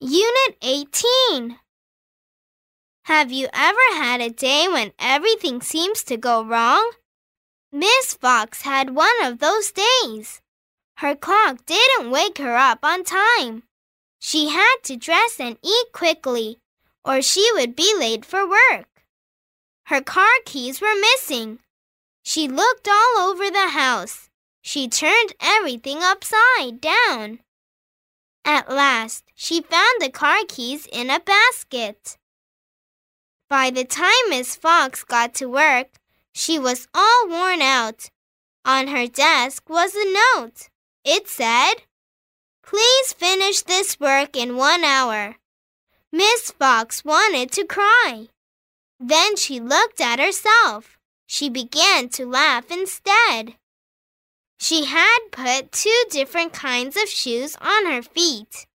Unit 18. Have you ever had a day when everything seems to go wrong? Miss Fox had one of those days. Her clock didn't wake her up on time. She had to dress and eat quickly, or she would be late for work. Her car keys were missing. She looked all over the house. She turned everything upside down. At last, she found the car keys in a basket. By the time Miss Fox got to work, she was all worn out. On her desk was a note. It said, "Please finish this work in 1 hour." Miss Fox wanted to cry. Then she looked at herself. She began to laugh instead. She had put 2 different kinds of shoes on her feet.